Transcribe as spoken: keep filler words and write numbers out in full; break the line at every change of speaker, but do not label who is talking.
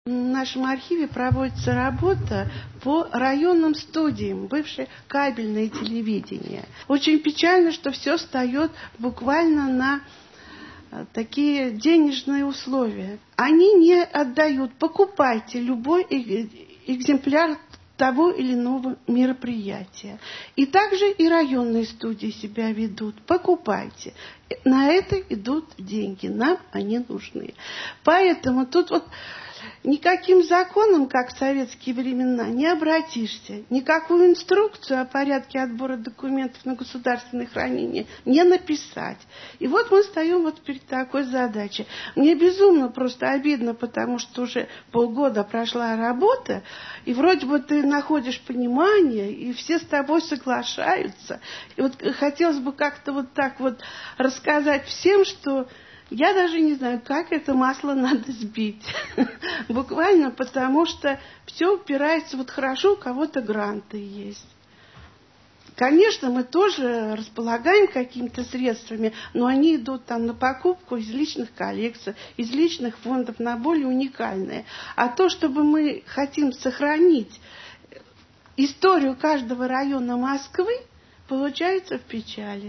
В нашем архиве проводится работа по районным студиям, бывшее кабельное телевидение. Очень печально, что все встает буквально на такие денежные условия. Они не отдают. Покупайте любой экземпляр того или иного мероприятия. И также и районные студии себя ведут. Покупайте. На это идут деньги. Нам они нужны. Поэтому тут вот никаким законом, как в советские времена, не обратишься. Никакую инструкцию о порядке отбора документов на государственное хранение не написать. И вот мы стоим вот перед такой задачей. Мне безумно просто обидно, потому что уже полгода прошла работа, и вроде бы ты находишь понимание, и все с тобой соглашаются. И вот хотелось бы как-то вот так вот рассказать всем, что я даже не знаю, как это масло надо сбить. Буквально потому, что все упирается, вот хорошо, у кого-то гранты есть. Конечно, мы тоже располагаем какими-то средствами, но они идут там на покупку из личных коллекций, из личных фондов на более уникальные. А то, чтобы мы хотим сохранить историю каждого района Москвы, получается в печали.